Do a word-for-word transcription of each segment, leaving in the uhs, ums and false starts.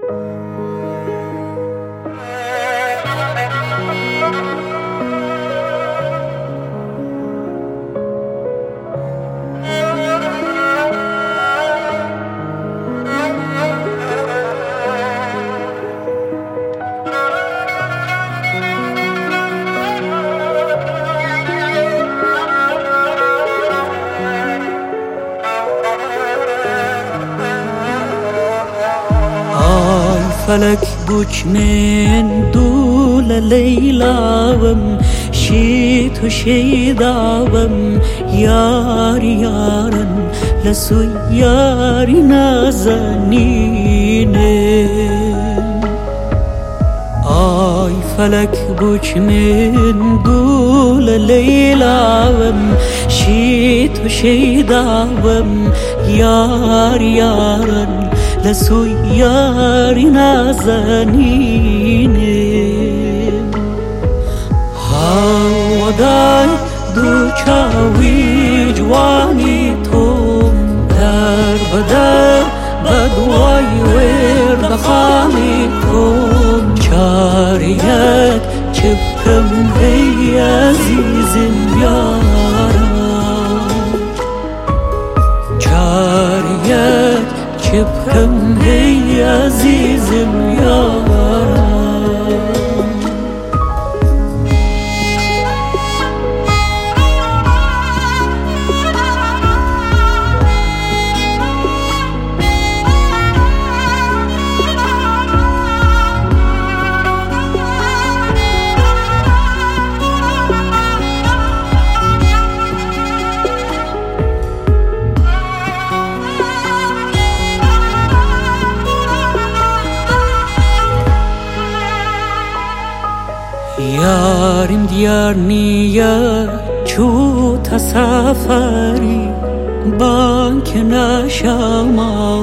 فلك بوش من دول ليلاوم شيت وشيداوم ياري يارن لسو ياري نازنين آي فلك بوش من دول ليلاوم شيت وشيداوم ياري يارن لسو ياري نازنين هاو داي دو چاوي جواني توم در بدر بدواي ورد خامي توم چاريك چبكم هي عزيزم يارا چاريك چبكم هي عزيزم يارا يارم ديار نيا شو تسافري بانك نشامل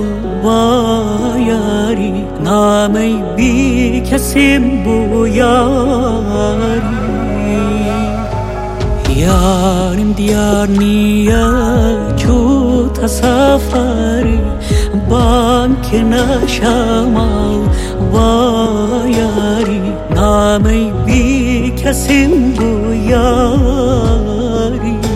وياري نامي بيك سيمبو ياري يارم ديار نيا شو تسافري بانك نشامل وياري نامي بيك سيمبو ياري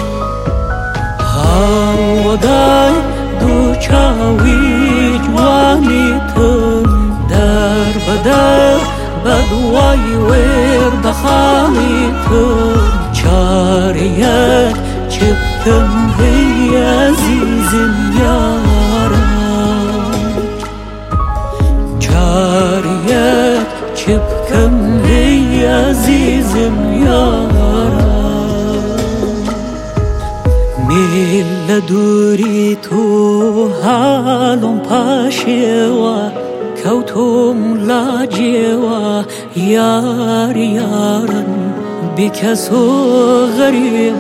هاو داي دو چاوي جواني تم در بدر بدواي ورد خامي تم چاريك چبكم هي عزيزم يارا چاريك چبكم هي عزيزم يارا ميل دوري تو حالم پاشوا كوتم لاجوا ياري يارن بكسو غريب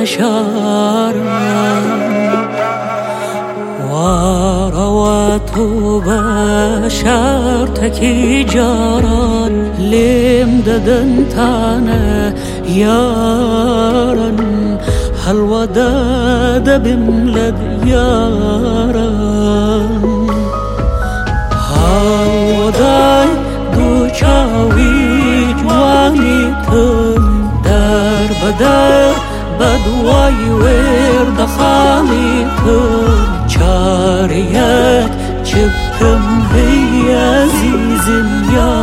لشارا ورواتو بشار تكي جاران لم ددن تانا يارن حلوة داد بملد يارن حلوة داي دو چاوي جواني تم در بدر بدواي ورد خامي تم چاريك چبكم هي عزيزم يارا